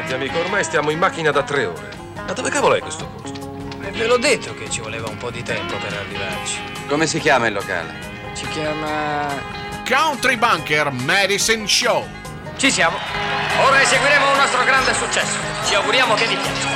Senti amico, ormai stiamo in macchina da 3 ore. Ma dove cavolo è questo posto? Ve l'ho detto che ci voleva un po' di tempo per arrivarci. Come si chiama il locale? Si chiama... Country Bunker Medicine Show. Ci siamo. Ora eseguiremo un nostro grande successo. Ci auguriamo che vi piaccia.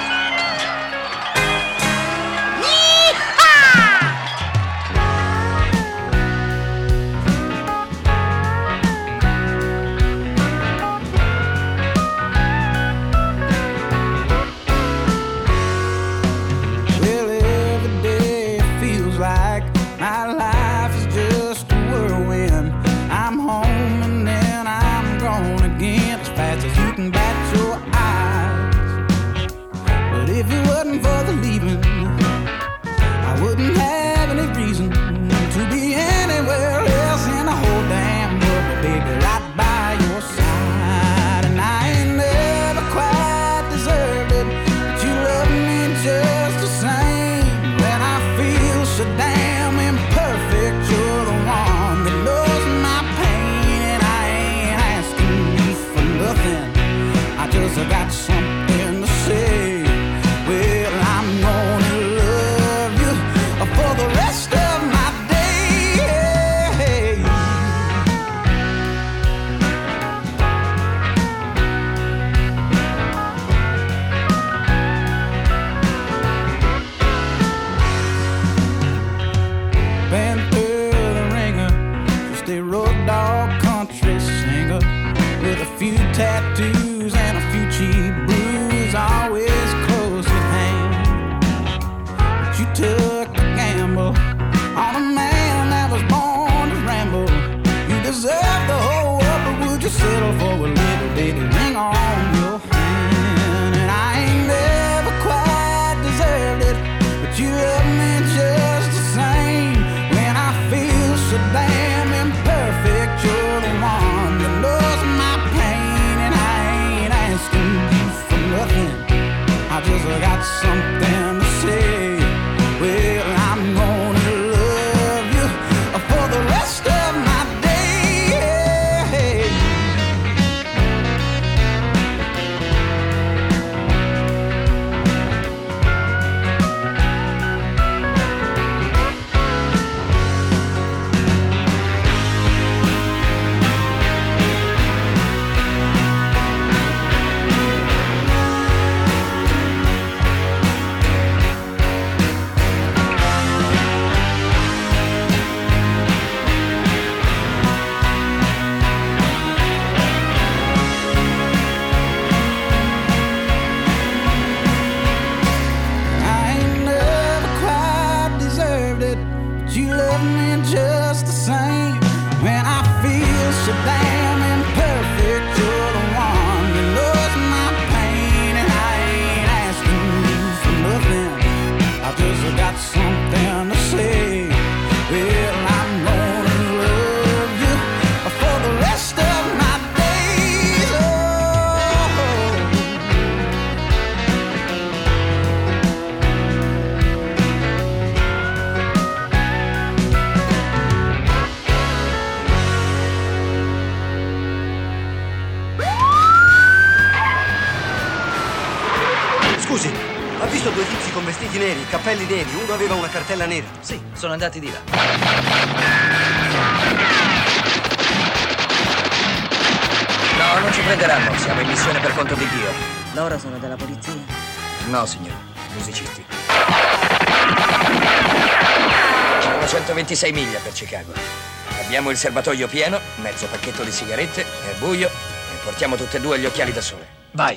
Cappelli neri, uno aveva una cartella nera. Sì, sono andati di là. No, non ci prenderanno, siamo in missione per conto di Dio. Loro sono della polizia? No, signore, musicisti. Sono 126 miglia per Chicago. Abbiamo il serbatoio pieno, mezzo pacchetto di sigarette, è buio e portiamo tutte e due gli occhiali da sole. Vai!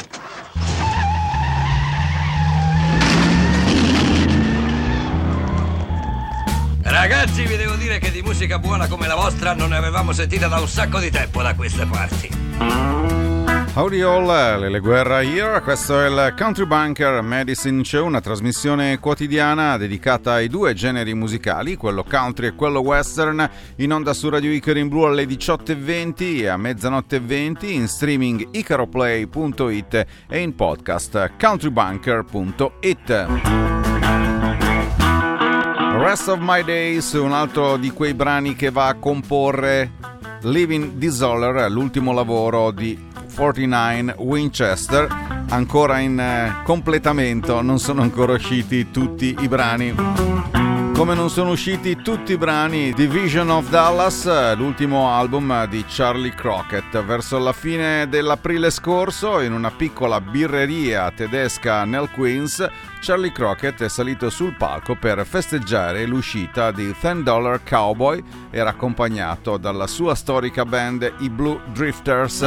Ragazzi, vi devo dire che di musica buona come la vostra non ne avevamo sentita da un sacco di tempo da queste parti. Howdy all, Lele Guerra here, questo è il Country Bunker Medicine Show, una trasmissione quotidiana dedicata ai due generi musicali, quello country e quello western, in onda su Radio Icaro in blu alle 18:20 e a mezzanotte 20, in streaming icaroplay.it e in podcast countrybunker.it. Rest of My Days, un altro di quei brani che va a comporre Living Disorder, l'ultimo lavoro di 49 Winchester, ancora in completamento, non sono ancora usciti tutti i brani. Come non sono usciti tutti i brani di Vision of Dallas, l'ultimo album di Charlie Crockett. Verso la fine dell'aprile scorso, in una piccola birreria tedesca nel Queens, Charlie Crockett è salito sul palco per festeggiare l'uscita di $10 Cowboy. Era accompagnato dalla sua storica band, i Blue Drifters.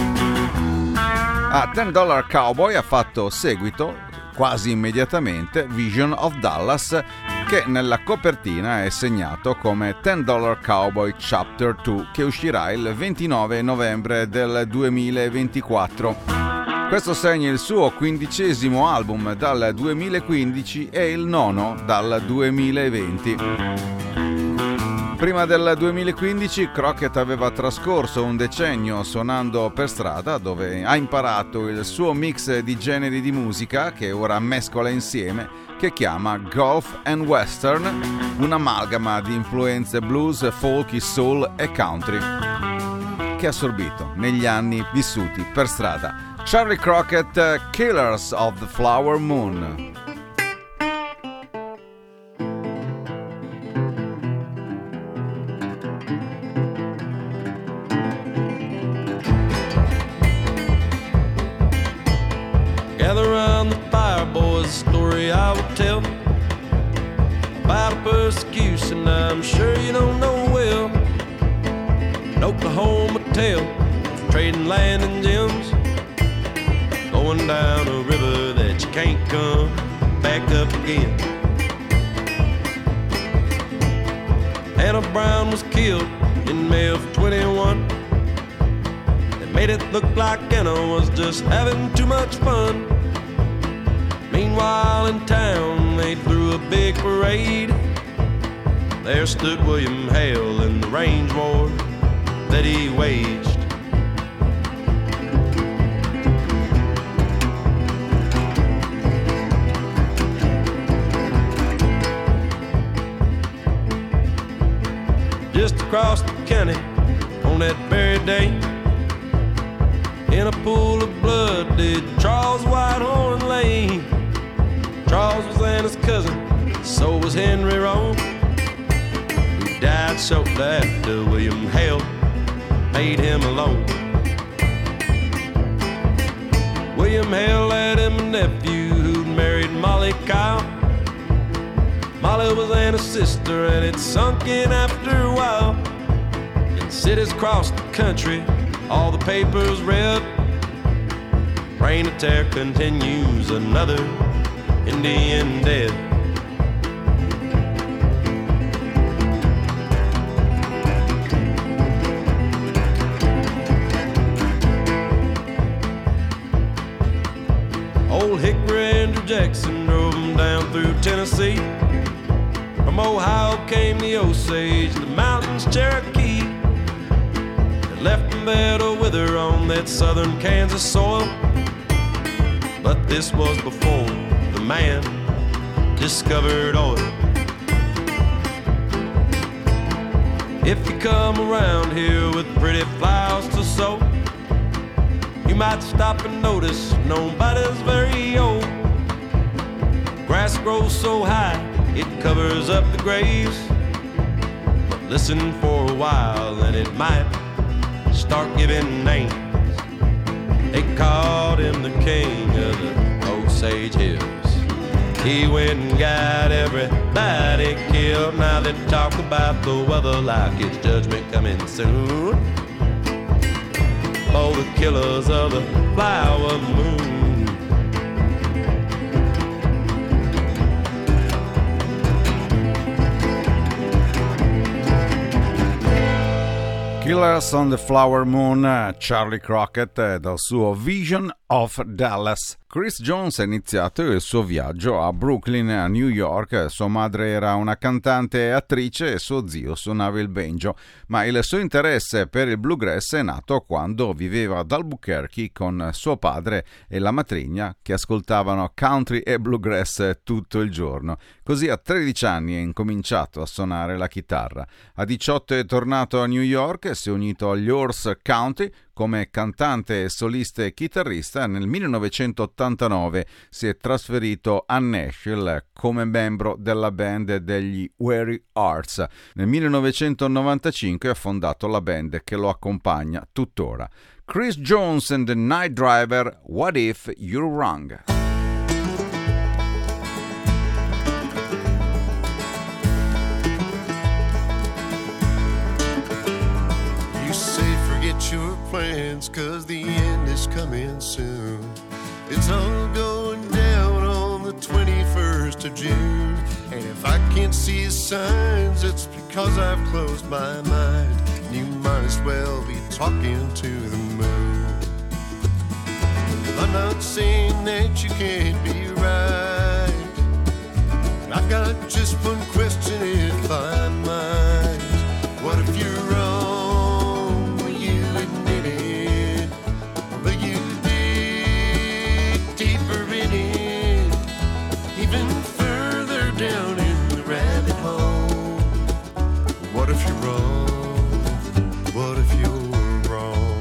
A $10 Cowboy ha fatto seguito, quasi immediatamente, Vision of Dallas, che nella copertina è segnato come $10 Cowboy Chapter 2, che uscirà il 29 novembre del 2024. Questo segna il suo 15° album dal 2015 e il 9° dal 2020. Prima del 2015 Crockett aveva trascorso un decennio suonando per strada, dove ha imparato il suo mix di generi di musica che ora mescola insieme, che chiama Golf and Western, un'amalgama di influenze blues, folky, soul e country che ha assorbito negli anni vissuti per strada. Charlie Crockett, Killers of the Flower Moon. Gather round the fire, boys, story I will tell about a persecution I'm sure you don't know well. An Oklahoma tale of trading land and gems, going down a river that you can't come back up again. Anna Brown was killed in May of 21. They made it look like Anna was just having too much fun. Meanwhile in town they threw a big parade. There stood William Hale in the range war that he waged. Just across the county on that very day, in a pool of blood did Charles Whitehorn lay. Charles was Anna's cousin, so was Henry Rowe, who died shortly after William Hale made him alone. William Hale had him a nephew who'd married Molly Kyle. Molly was Anna's sister and it sunk in after a while. In cities across the country, all the papers read, Reign of Terror continues, another Indian dead. Old Hickory Andrew Jackson drove him down through Tennessee. From Ohio came the Osage, the mountains Cherokee. They left them there to wither on that southern Kansas soil. But this was before the man discovered oil. If you come around here with pretty flowers to sow, you might stop and notice nobody's very old. Grass grows so high it covers up the graves, but listen for a while and it might start giving names. They called him the king of the Osage Hills. He went and got everybody killed. Now they talk about the weather like it's judgment coming soon. Oh, the killers of the flower moon. Killers on the Flower Moon, Charlie Crockett dal suo Vision of Dallas. Chris Jones ha iniziato il suo viaggio a Brooklyn, a New York. Sua madre era una cantante e attrice e suo zio suonava il banjo, ma il suo interesse per il bluegrass è nato quando viveva ad Albuquerque con suo padre e la matrigna che ascoltavano country e bluegrass tutto il giorno. Così a 13 anni ha incominciato a suonare la chitarra. A 18 è tornato a New York e si è unito agli Horse County come cantante, solista e chitarrista. Nel 1989 si è trasferito a Nashville come membro della band degli Weary Hearts. Nel 1995 ha fondato la band che lo accompagna tuttora. Chris Jones and the Night Driver, What If You're Wrong? Your plans, 'cause the end is coming soon. It's all going down on the 21st of June. And if I can't see signs, it's because I've closed my mind. You might as well be talking to the moon. I'm not saying that you can't be right, but I've got just one question if I might. What if you're wrong? Down in the rabbit hole. What if you're wrong? What if you're wrong?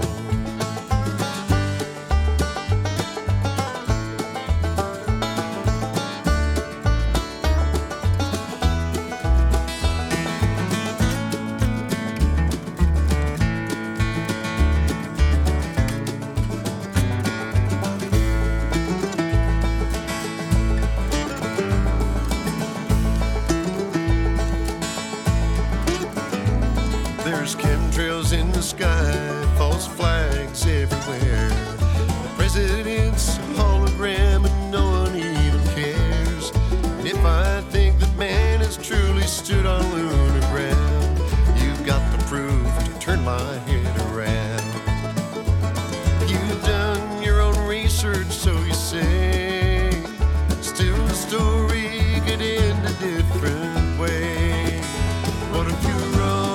There's chemtrails in the sky, false flags everywhere. The president's a hologram and no one even cares. And if I think that man has truly stood on lunar ground, you've got the proof to turn my head around. You've done your own research, so you say. Still the story could end a different way. What if you're wrong?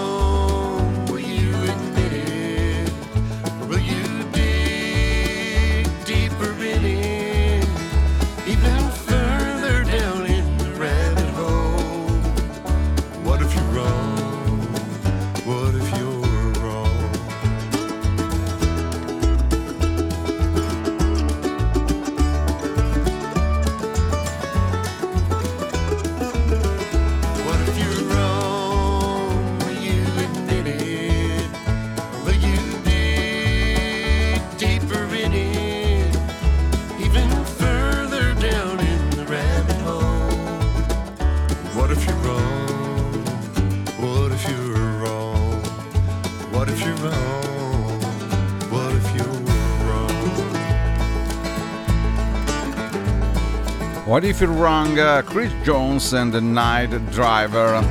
What If You're Wrong, Chris Jones and the Night Driver.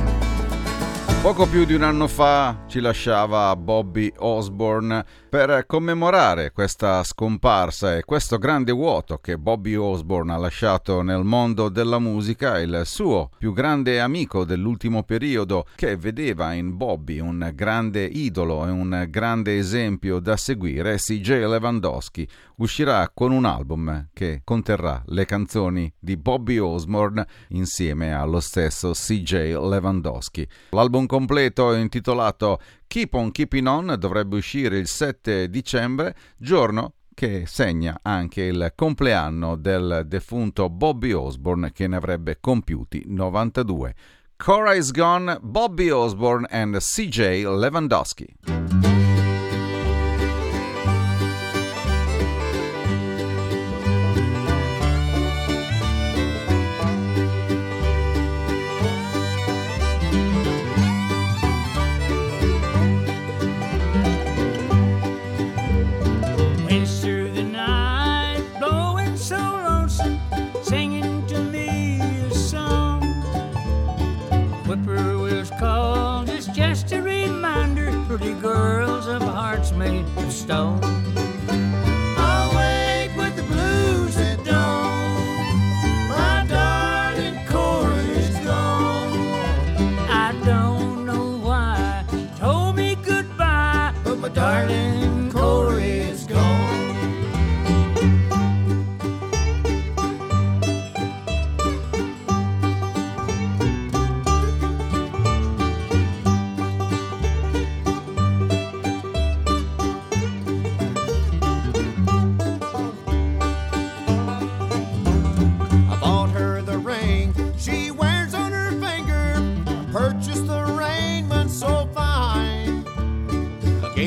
Poco più di un anno fa ci lasciava Bobby Osborne. Per commemorare questa scomparsa e questo grande vuoto che Bobby Osborne ha lasciato nel mondo della musica, il suo più grande amico dell'ultimo periodo, che vedeva in Bobby un grande idolo e un grande esempio da seguire, CJ Lewandowski, uscirà con un album che conterrà le canzoni di Bobby Osborne insieme allo stesso CJ Lewandowski. L'album completo intitolato Keep on Keeping On dovrebbe uscire il 7 dicembre, giorno che segna anche il compleanno del defunto Bobby Osborne, che ne avrebbe compiuti 92. Cora is Gone, Bobby Osborne and CJ Lewandowski. Pretty girl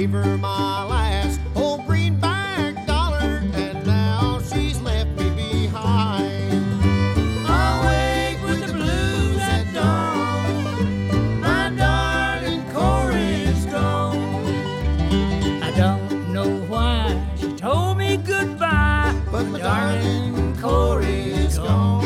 gave her my last old greenback dollar, and now she's left me behind. I'll wake with the blues at dawn. My darling Corey's gone. I don't know why she told me goodbye, But my darling Corey is gone.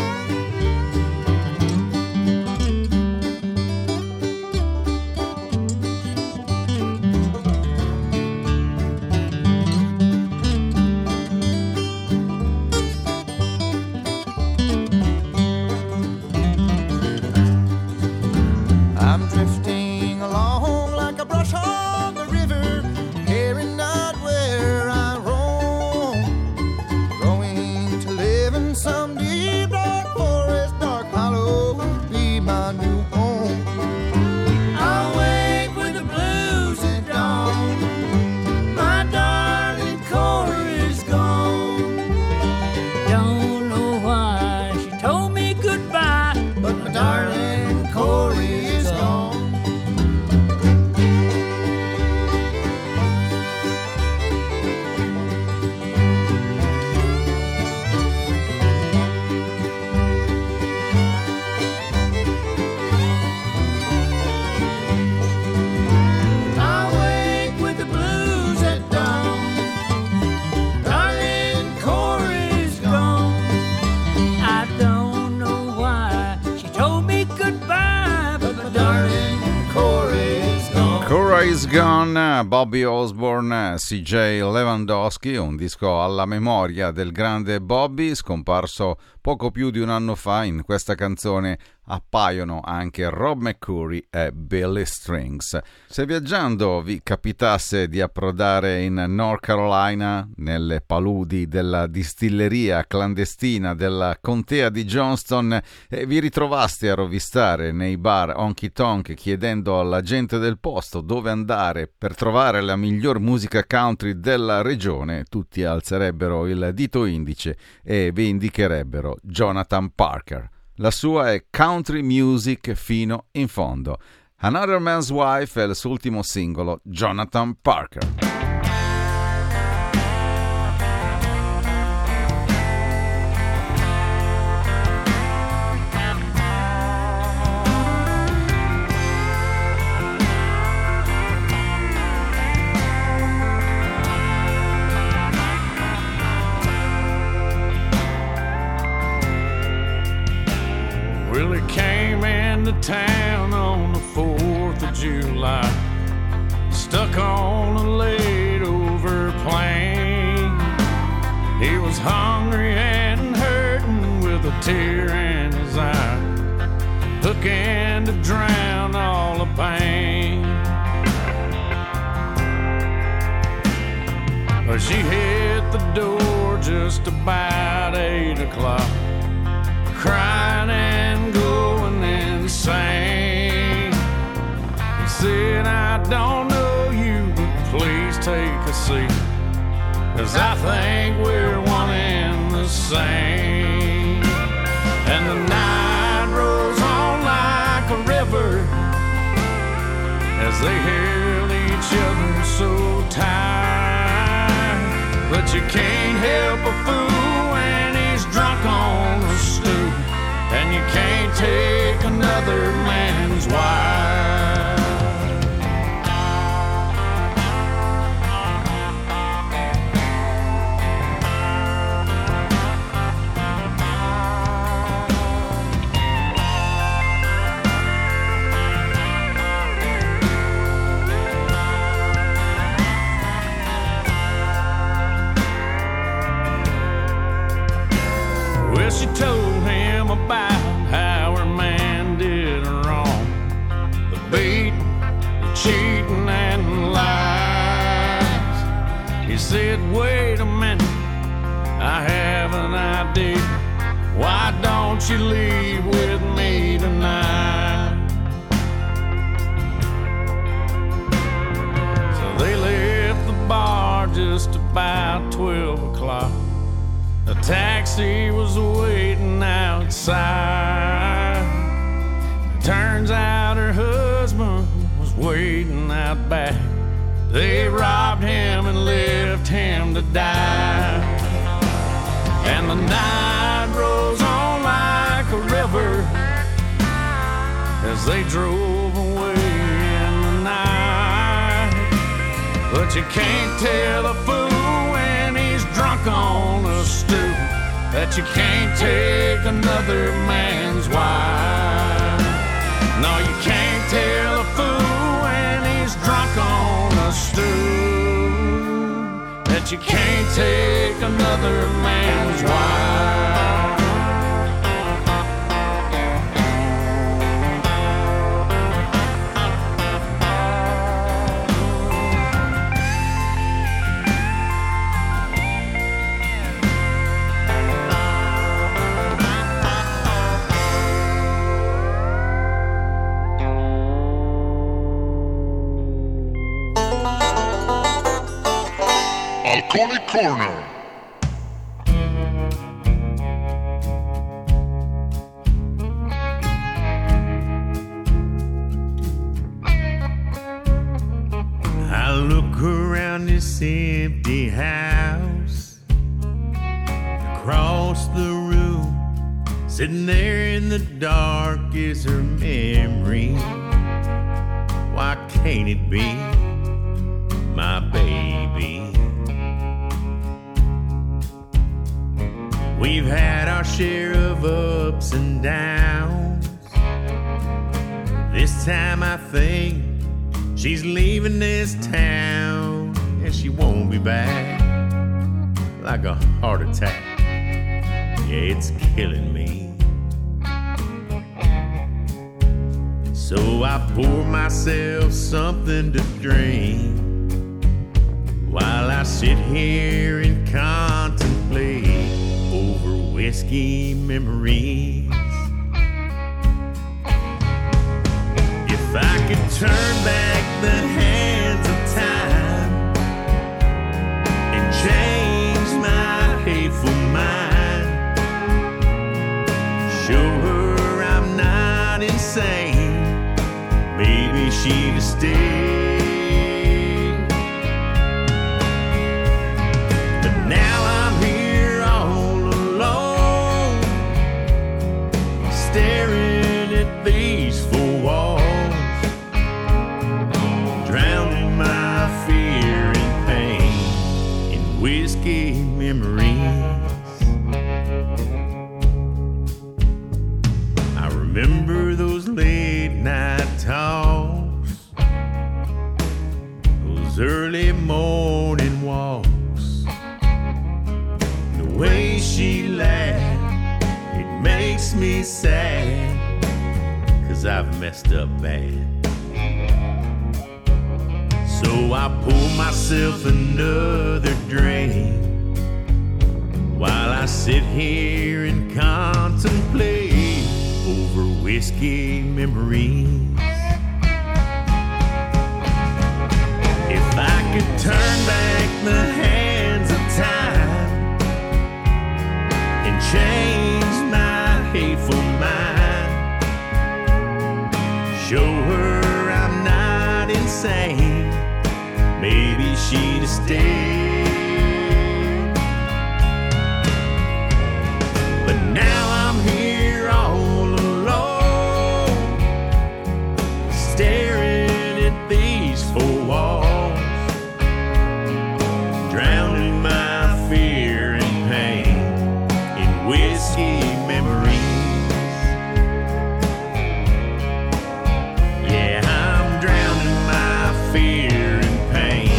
I'm drifting along like a brush on the river, caring not where I roam, growing to live in some deep dark forest, dark hollow will be my new home. I'll wake with the blues at dawn. My darling Corey's gone. don't know why she told me goodbye, But my darling Corey is gone. I wake with the blues at dawn. Darling Corey's gone. I don't know why she told me goodbye, but my darling Corey's gone. Cora is Gone, Bobby Osborne, CJ Lewandowski, un disco alla memoria del grande Bobby, scomparso poco più di un anno fa. In questa canzone appaiono anche Rob McCoury e Billy Strings. Se viaggiando vi capitasse di approdare in North Carolina, nelle paludi della distilleria clandestina della contea di Johnston, e vi ritrovaste a rovistare nei bar honky tonk chiedendo alla gente del posto dove andare per trovare la miglior musica country della regione, tutti alzerebbero il dito indice e vi indicherebbero Jonathan Parker. La sua è country music fino in fondo. Another Man's Wife è il suo ultimo singolo, Jonathan Parker. Well, he came into town on the 4th of July, stuck on a laid-over plane. He was hungry and hurting with a tear in his eye, looking to drown all the pain. But she hit the door just about 8 o'clock, crying and going insane. He said, I don't know you, but please take a seat, 'cause I think we're one and the same. And the night rolls on like a river as they held each other so tight. But you can't help a fool when he's drunk on the stoop, and you can't take another man's wife. Well, she told him about how her man did her wrong, the beating, the cheating, and lies. He said, wait a minute, I have an idea. Why don't you leave with me tonight? So they left the bar just about 12 o'clock. A taxi was waiting outside. Turns out her husband was waiting out back. They ride And the night rolls on like a river as they drove away in the night. But you can't tell a fool when he's drunk on a stoop that you can't take another man's wife. No, you can't tell a fool when he's drunk on a stool that you can't take another man's wife. Alcoholic Corner. I look around this empty house, across the room, sitting there in the dark is her memory. Why can't it be my baby? We've had our share of ups and downs. This time I think she's leaving this town, and she won't be back. Like a heart attack, yeah, it's killing me. So I pour myself something to drink while I sit here and contemplate over whiskey memories. If I could turn back the hands of time and change my hateful mind, show her I'm not insane, maybe she'd have stayed. But now I'm here all alone, staring at these four walls, drowning my fear and pain in whiskey memories. I remember those late night talks, those early morning walks, the way she laughed, it makes me sad, 'cause I've messed up bad. So I pour myself another drink while I sit here and contemplate over whiskey memories. If I could turn back the hands of time and change my hateful mind, show her I'm not insane, maybe she'd have stayed. But now I'm here all alone, staring at these four walls, drowning my fear and pain in whiskey memories. Yeah, I'm drowning my fear and pain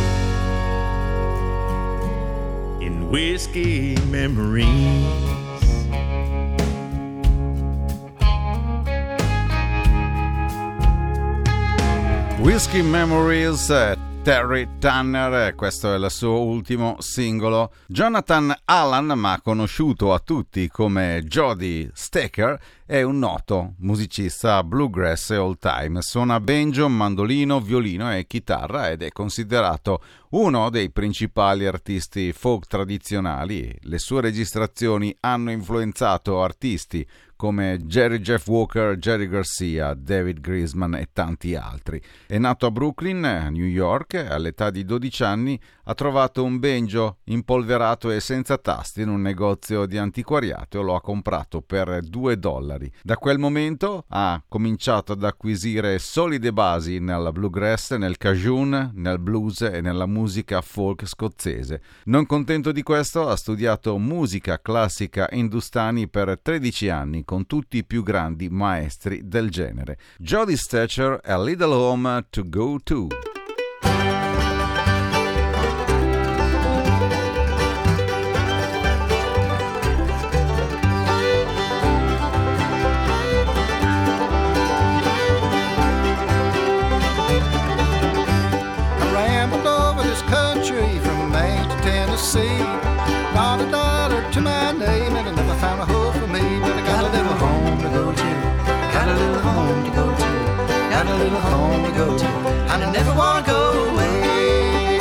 in whiskey memories. Whiskey Memories, Terry Tanner, questo è il suo ultimo singolo. Jonathan Allan, ma conosciuto a tutti come Jody Staker, è un noto musicista bluegrass e old time. Suona banjo, mandolino, violino e chitarra ed è considerato uno dei principali artisti folk tradizionali. Le sue registrazioni hanno influenzato artisti come Jerry Jeff Walker, Jerry Garcia, David Grisman e tanti altri. È nato a Brooklyn, New York, all'età di 12 anni ha trovato un banjo impolverato e senza tasti in un negozio di antiquariato e lo ha comprato per $2. Da quel momento ha cominciato ad acquisire solide basi nel bluegrass, nel cajun, nel blues e nella musica folk scozzese. Non contento di questo, ha studiato musica classica hindustani per 13 anni con tutti i più grandi maestri del genere. Jody Stacher, A Little Home to Go To. I rambled over this country from Maine to Tennessee. Not a dollar to my name, and I never found a home for me. But I got a little home to go to. Got a little home to go to. Got a little home to go to. And I never want to go away.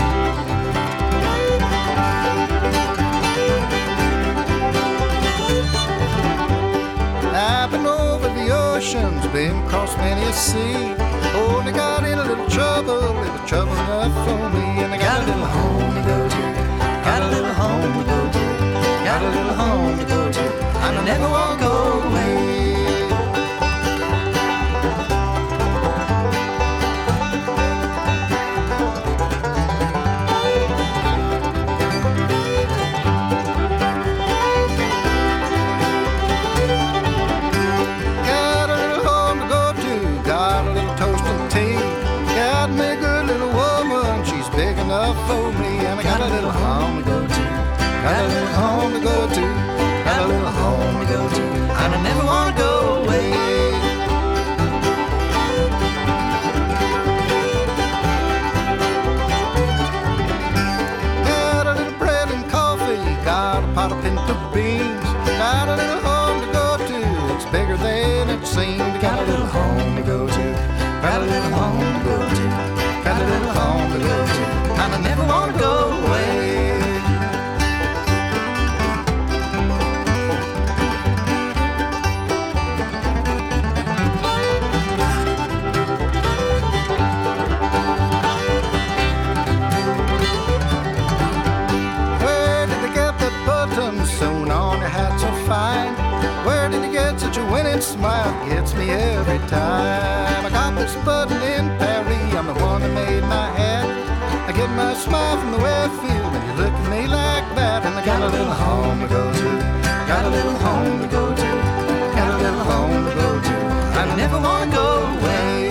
I've been over the oceans, been across many a sea. Only got in a little trouble, it was trouble enough for me. And I got a little home to go to. Got a little home to go to. Got a little home to go to. And I never want to go away. Got a little home to go to. Got a little toast and tea. Got me a good little woman, she's big enough for me. And I got a little home to go to. Got a little home to go to. Got a little home to go to. And I never want to go away. Got a little bread and coffee. Got a pot of pinto beans. Got a little home to go to. It's bigger than it seemed. Got a little home to go to. Got a little home to go to. Got a little home to go to. And I never want to go away. Where did they get that button sewn on your hat so fine? Where did you get such a winning smile? Gets me every time. I got this button in Paris, I'm the one that made my hat. I get my smile from the way I feel when you look at me like that. And I got a little home to go to. Got a little home to go to. Got a little home to go to. I never want to go away.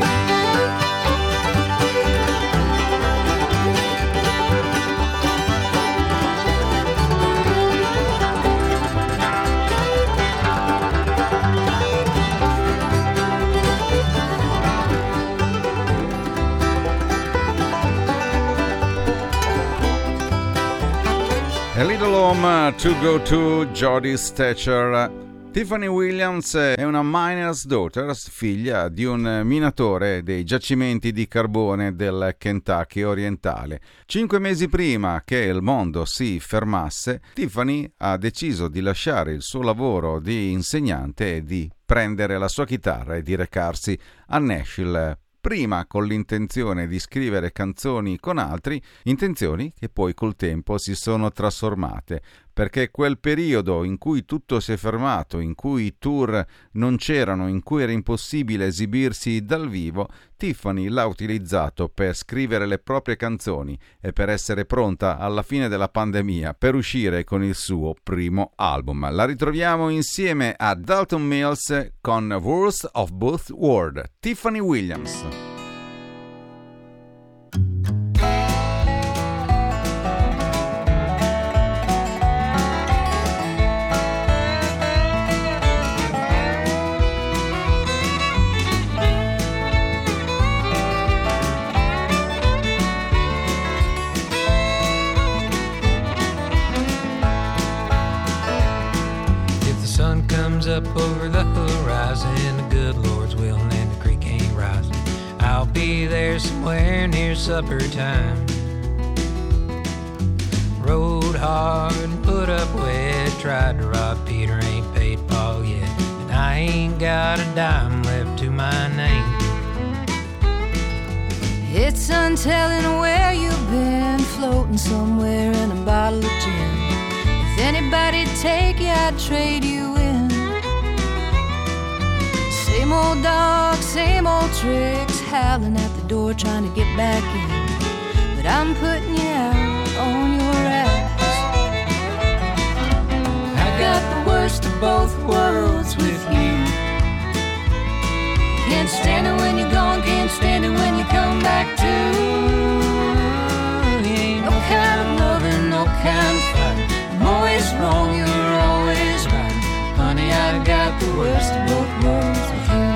A Little Home to Go To, Jody Stacher. Tiffany Williams è una miner's daughter, figlia di un minatore dei giacimenti di carbone del Kentucky orientale. 5 mesi prima che il mondo si fermasse, Tiffany ha deciso di lasciare il suo lavoro di insegnante e di prendere la sua chitarra e di recarsi a Nashville, prima con l'intenzione di scrivere canzoni con altri, intenzioni che poi col tempo si sono trasformate, perché quel periodo in cui tutto si è fermato, in cui i tour non c'erano, in cui era impossibile esibirsi dal vivo, Tiffany l'ha utilizzato per scrivere le proprie canzoni e per essere pronta alla fine della pandemia per uscire con il suo primo album. La ritroviamo insieme a Dalton Mills con Worst of Both Worlds, Tiffany Williams. Up over the horizon, the good Lord's will, and the creek ain't rising. I'll be there somewhere near supper time. rode hard and put up with. Tried to rob Peter, ain't paid Paul yet. And I ain't got a dime left to my name. It's untelling where you've been, floating somewhere in a bottle of gin. If anybody'd take you, I'd trade you in. Same old dog, same old tricks, howling at the door trying to get back in. But I'm putting you out on your ass. I got the worst of both worlds with you. Can't stand it when you're gone, can't stand it when you come back to. Ain't no kind of loving, no kind of fight. I'm always wrong, you're always right. Honey, I got the worst of both worlds with you.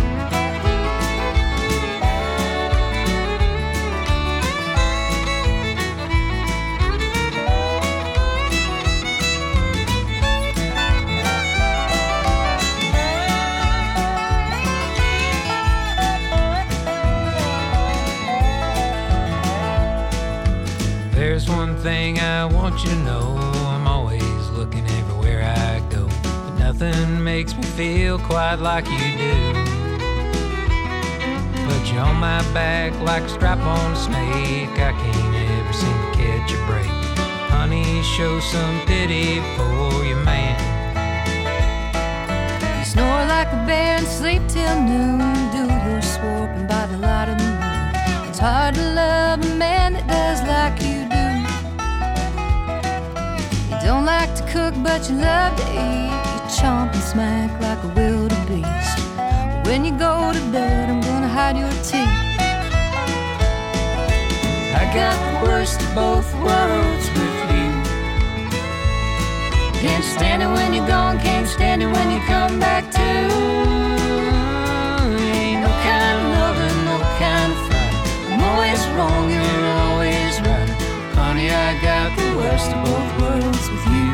There's one thing I want you to know, I'm always looking everywhere I go, but nothing makes me feel quite like you do. Put you on my back like a strap-on snake, I can't ever seem to catch a break. Honey, show some pity for your man. You snore like a bear and sleep till noon, do your swarping by the light of the moon. It's hard to love a man that does like you do. Don't like to cook, but you love to eat. You chomp and smack like a wildebeest. When you go to bed, I'm gonna hide your teeth. I got the worst of both worlds with you. Can't stand it when you're gone, can't stand it when you come back to. Ain't no kind of loving, no kind of fight. I'm always wrong, you're always right. Honey, I got the worst of both worlds with you.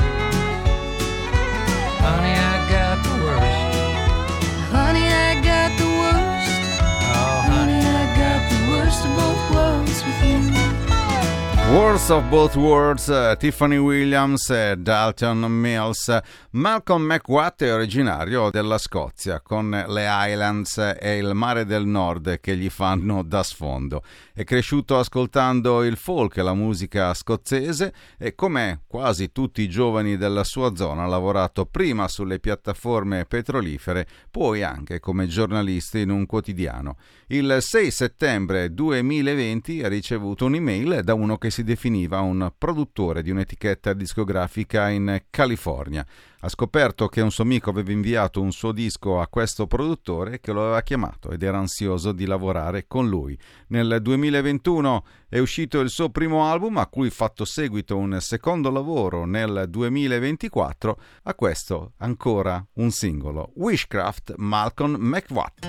Honey, I got the worst. Honey, I got the worst. Oh, Honey, I got the worst of both worlds with you. Worst of Both Worlds, Tiffany Williams e Dalton Mills. Malcolm McWatt è originario della Scozia, con le Highlands e il mare del nord che gli fanno da sfondo. È cresciuto ascoltando il folk e la musica scozzese e, come quasi tutti i giovani della sua zona, ha lavorato prima sulle piattaforme petrolifere, poi anche come giornalista in un quotidiano. Il 6 settembre 2020 ha ricevuto un'email da uno che si definiva un produttore di un'etichetta discografica in California. Ha scoperto che un suo amico aveva inviato un suo disco a questo produttore che lo aveva chiamato ed era ansioso di lavorare con lui. Nel 2021 è uscito il suo primo album, a cui ha fatto seguito un secondo lavoro nel 2024. A questo ancora un singolo, Wishcraft, Malcolm McWatt.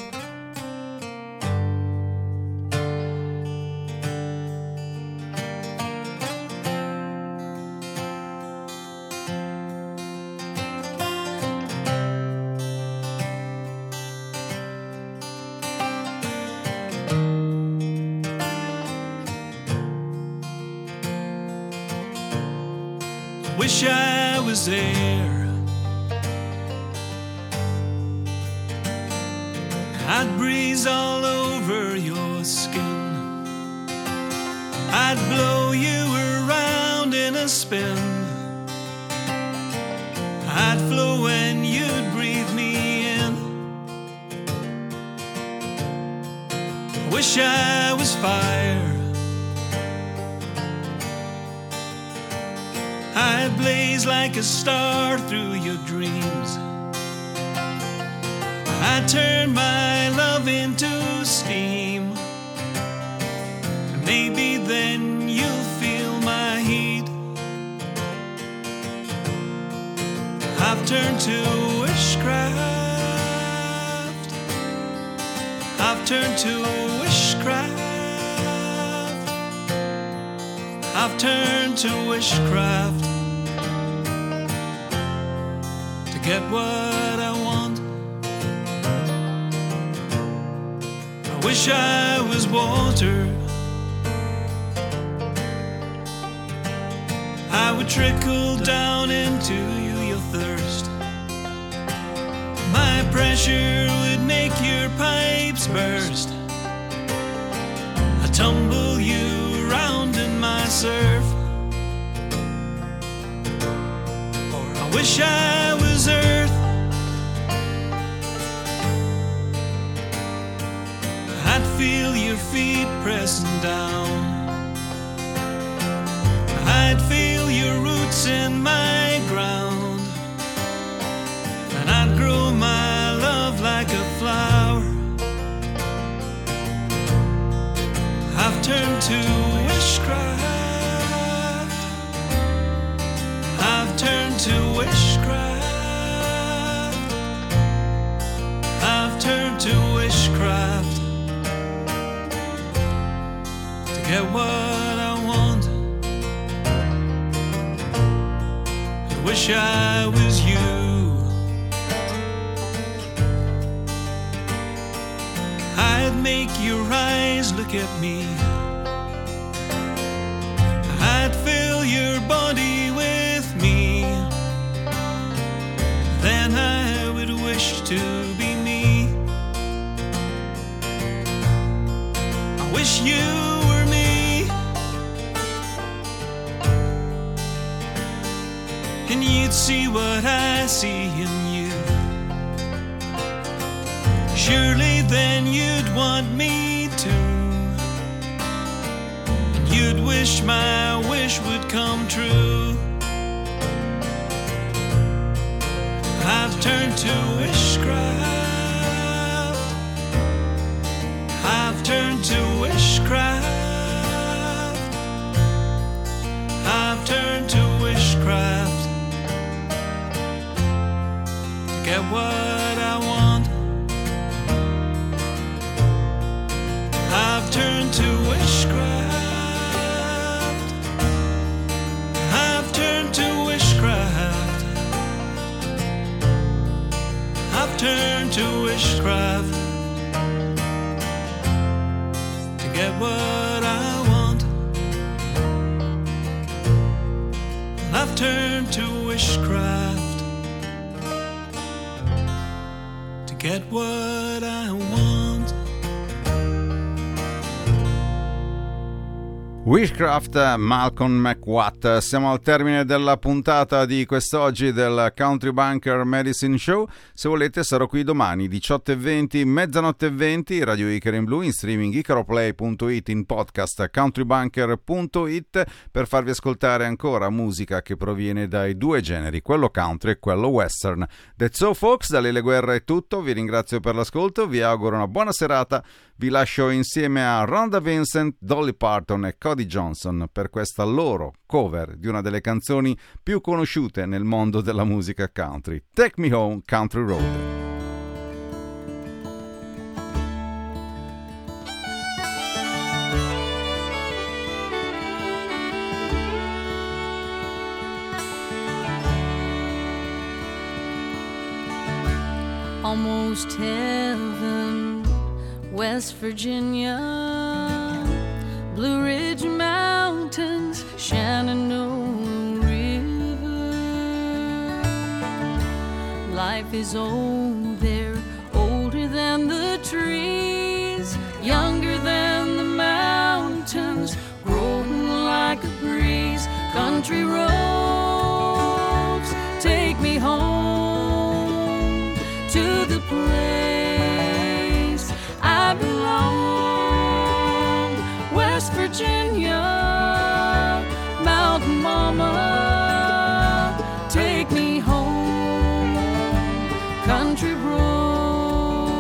Wish I was there. I'd breeze all over your skin. I'd blow you around in a spin. I'd flow when you'd breathe me in. Wish I was fire. I'd blaze like a star through your dreams. I'd turn my love into steam. Maybe then you'll feel my heat. I've turned to witchcraft. I've turned to witchcraft. I've turned to witchcraft to get what I want. I wish I was water. I would trickle down into your thirst. My pressure would make your pipes burst. I tumble you around in my surf. Or I wish I was Earth. I'd feel your feet pressing down. I'd feel your roots in my ground. And I'd grow my love like a flower. I've turned to witchcraft. I've turned to witchcraft. I've turned to witchcraft to get what I want. I wish I was you. I'd make your eyes look at me. I'd fill your body with me. Then I would wish to be me. I wish you were me. And you'd see what I see in you. Surely then you'd want me to. And you'd wish my wish would come true. I've turned to witchcraft. I've turned to witchcraft. I've turned to witchcraft to get what I want. I've turned to witchcraft. I've turned to witchcraft. I've turned to witchcraft to get what I want. I've turned to witchcraft to get what I want. Witchcraft, Malcolm McWatt. Siamo al termine della puntata di quest'oggi del Country Bunker Medicine Show. Se volete sarò qui domani 18:20, mezzanotte e 20, Radio Icaro in Blu, in streaming icaroplay.it, in podcast countrybunker.it, per farvi ascoltare ancora musica che proviene dai due generi, quello country e quello western. That's so folks, da Lele Guerra è tutto, vi ringrazio per l'ascolto, vi auguro una buona serata. Vi lascio insieme a Rhonda Vincent, Dolly Parton e Cody Johnson per questa loro cover di una delle canzoni più conosciute nel mondo della musica country, Take Me Home Country Road. Almost heaven, West Virginia, Blue Ridge Mountains, Shenandoah River. Life is old there, older than the trees, younger than the mountains, growing like a breeze. Country roads, take me home to the place I belong. West Virginia, Mountain Mama, take me home. Country roads.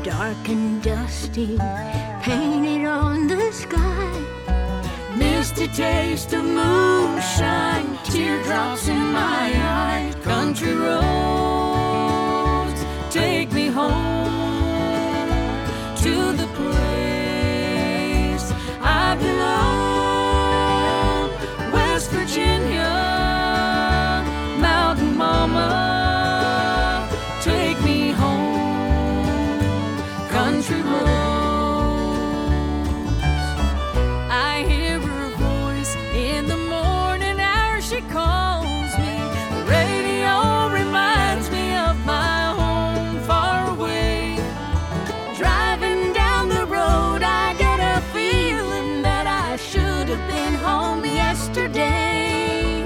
dark and dusty, painted on the sky. Misty taste of moonshine, teardrops in my eyes. Country roads, take me home to the place I belong. West Virginia, Mountain Mama, take me home. Country roads. I hear her voice in the morning hour. She calls me. The radio reminds me of my home far away. Driving down the road, I get a feeling that I should have been home yesterday.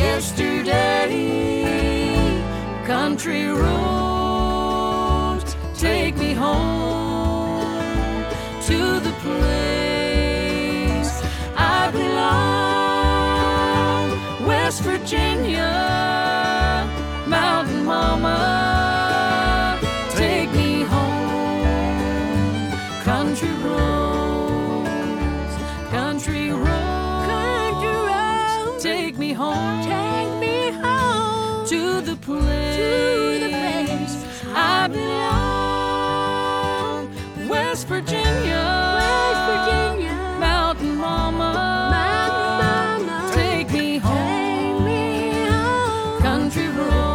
Yesterday, country roads, take me home to the place I belong. West Virginia, Mountain Mama, take me home. Country roads, country roads, country roads, take me home. Take me home to the place I belong. West Virginia, West Virginia, Mountain Mama, Mountain Mama, take me home, country roads.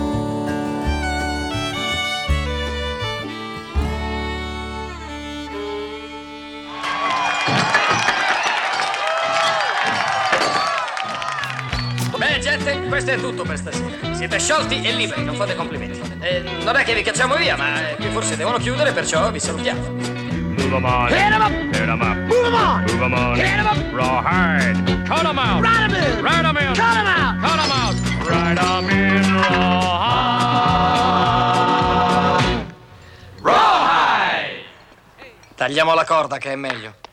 Beh, gente, questo è tutto per stasera. Siete sciolti e liberi, non fate complimenti. Non è che vi cacciamo via, ma qui forse devono chiudere, perciò vi salutiamo. Move 'em on. Hit 'em up. Hit 'em up. Move 'em on. Move 'em on. Hit 'em up. Rawhide. Cut 'em out. Ride 'em in. Ride 'em in. Cut 'em out. Cut 'em out. Ride 'em in. Rawhide. Rawhide. Tagliamo la corda che è meglio.